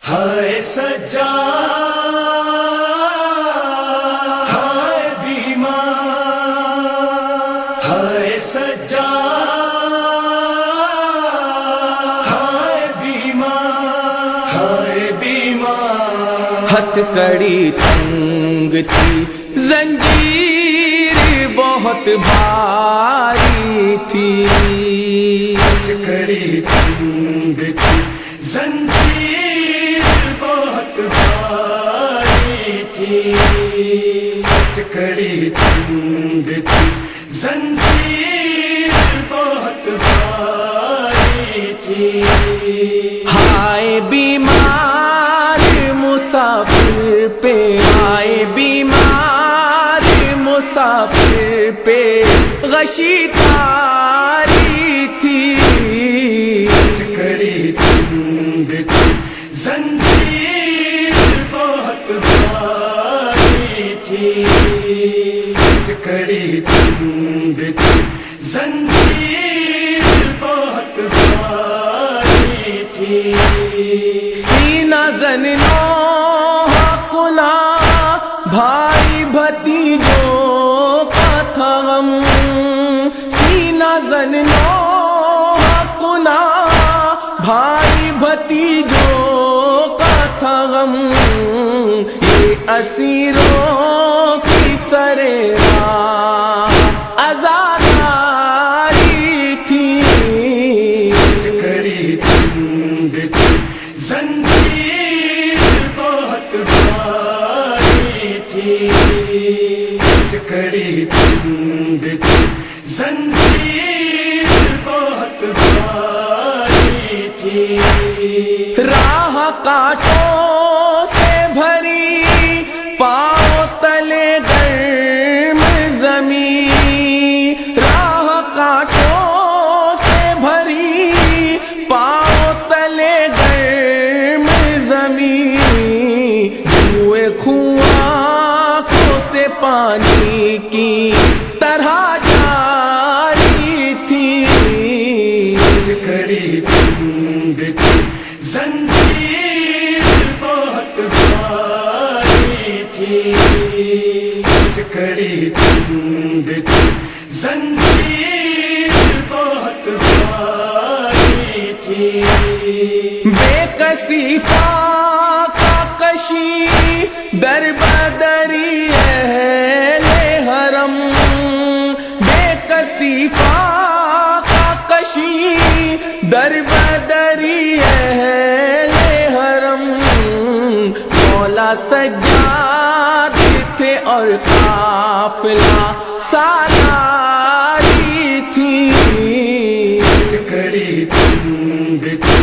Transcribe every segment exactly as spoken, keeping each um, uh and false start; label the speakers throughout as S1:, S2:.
S1: ہائے سجا ہائے بیمار ہائے سجا ہائے بیمار ہائے بیمار
S2: ہتھ کڑی تنگ تھی زنجیر بہت بھاری تھی،
S1: ہتھ کڑی تنگ تھی زنجیر بہت بھاری تھی، ہتھ کڑی تنگ تھی زنجیر بہت بھاری تھی۔
S2: ہائے بیمار مسافر پہ، ہائے بیمار مسافر پہ غشی تاری تھی،
S1: ہتھ کڑی تنگ تھی زنجیر بہت بھاری تھی، ہتھ کڑی تنگ تھی زنجیر بہت بھاری تھی۔
S2: سینہ زنو کنا بھائی بھتیجوں کا تھا غم، سینہ زنو کنا بھائی بھتیجوں کا تھا غم، یہ اسیروں کی سرے راہ عزاداری تھی،
S1: ہتھ کڑی تنگ تھی زنجیر بہت بھاری تھی، ہتھ کڑی تنگ تھی زنجیر بہت بھاری تھی۔
S2: راہ کانٹوں سے بھری پاؤں تلے گرم زمین، راہ کانٹوں سے بھری پاؤں تلے گرم زمین، جوئے کنواں آنکھوں سے پانی کی طرح جاری تھی،
S1: ہتھ کڑی تنگ تھی زنجیر بہت بھاری تھی، ہتھ کڑی تنگ تھی زنجیر بہت بھاری تھی۔
S2: بے کسی کا کشی در بدری اہل حرم، بے کسی کا کشی در بدری اہل حرم، مولا سجاد تھے اور قافلہ سالاری تھی،
S1: ہتھ کڑی تنگ تھی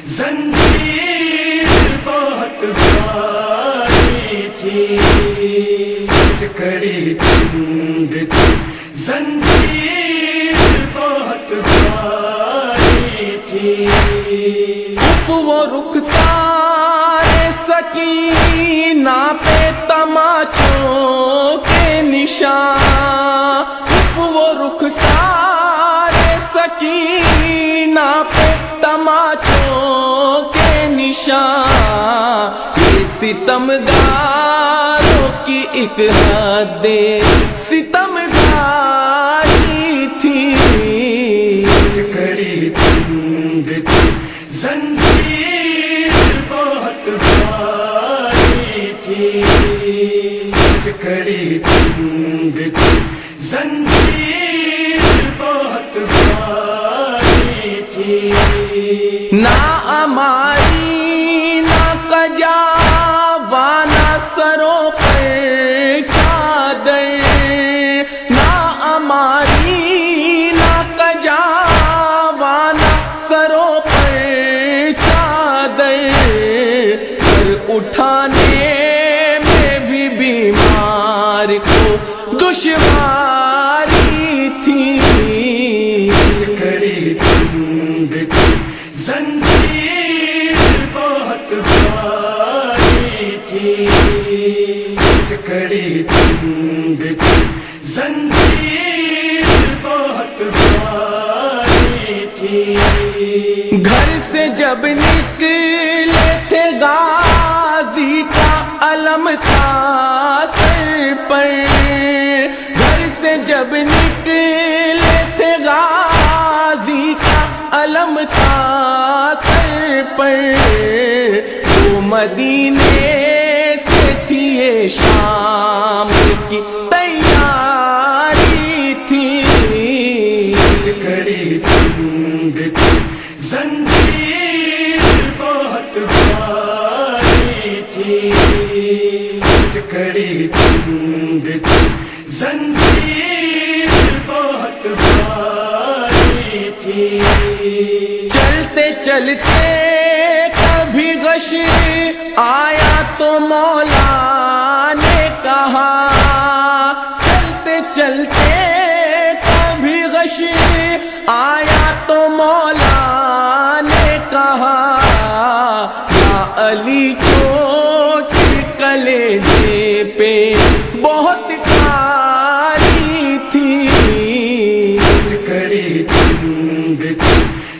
S1: زنجیر بہت بھاری تھی، ہتھ کڑی تنگ تھی زنجیر بہت بھاری تھی۔
S2: وہ رخسار سکینہ پہ تماچوں کے نشان، وہ رخسار سکینہ پہ تماچوں کے نشان، یہ ستمگاروں کی ایک حد ستمگاری تھی،
S1: ہتھ کڑی تنگ تھی زنجیر بہت بھاری تھی، ہتھ کڑی تنگ تھی زنجیر بہت بھاری تھی۔
S2: نہ ہماری نہ کجا وانا سروں پر چادر، نہ ہماری نہ کجا وانا سروں پر چادر، سر اٹھانے میں بھی بیمار کو دشواری تھی،
S1: ہتھ کڑی تنگ تھی زنجیر بہت بھاری تھی، ہتھ کڑی تنگ تھی زنجیر بہت بھاری تھی۔
S2: گھر سے جب نکلے تھے گا جب نکلے تھے غازی کا علم تھا سر پر، وہ مدینے سے تھی یہ شام کی تیاری تھی،
S1: کڑی تنگ تھی زنجیر بہت بھاری تھی، کڑی تنگ تھی زنجیر بہت بھاری تھی،
S2: چلتے چلتے کبھی غش آیا تو مولا نے کہا، چلتے چلتے کبھی غش آیا تو مولا نے کہا، یا علی چوٹ کلیجے پہ بہت کاری تھی،
S1: کڑی تنگ تھی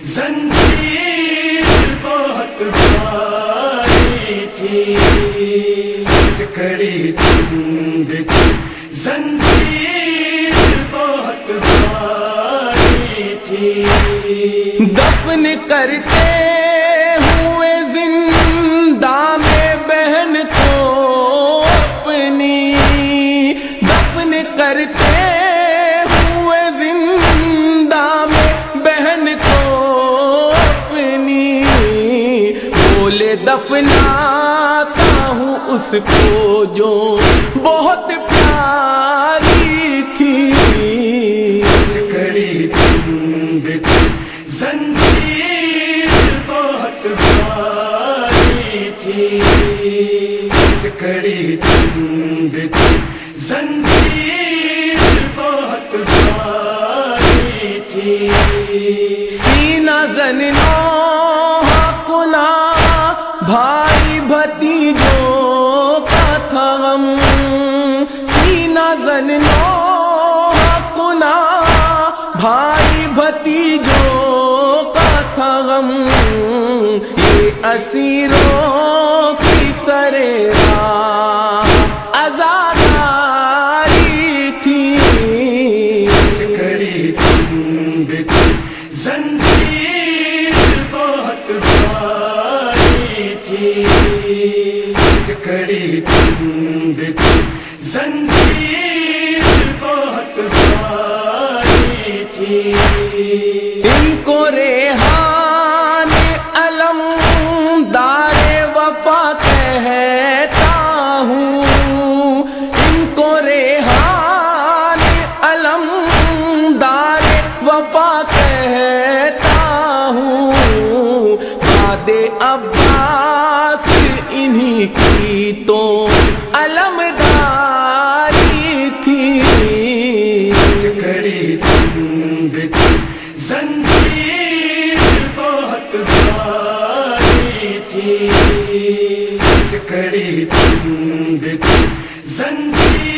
S1: زنجیر بہت بھاری تھی، کڑی تنگ تھی زنجیر بہت بھاری تھی،
S2: دفن کرتے ہوئے زندہ میں بہن کو اپنی، دفن کرتے ہوئے زندہ میں بہن کو اپنی، بولے دفناتا ہوں اس کو جو بہت پیاری تھی،
S1: کڑی تنگ تھی زنجیر بہت بھاری تھی، کڑی تنگ تھی زنجیر بہت بھاری تھی،
S2: سینہ زنو کنا بھائی بھتیجوں کا تھا غم، سینہ زنو کنا بھائی بھتیجوں کا تھا غم، یہ اسیروں کی سرے راہ عزاداری تھی،
S1: کڑی تنگ تھی زنجیر بہت بھاری تھی، کڑی تنگ تھی زنجیر بہت بھاری تھی،
S2: ان کو ریحان علم دار وفا کہتا ہوں، ان کو ریحان علم دار وفا کہتا ہوں، باد عباس انہی کی تو علمداری تھی،
S1: کڑی تنگ تھی زنجیر بہت بھاری تھی، کڑی تنگ تھی زنجیر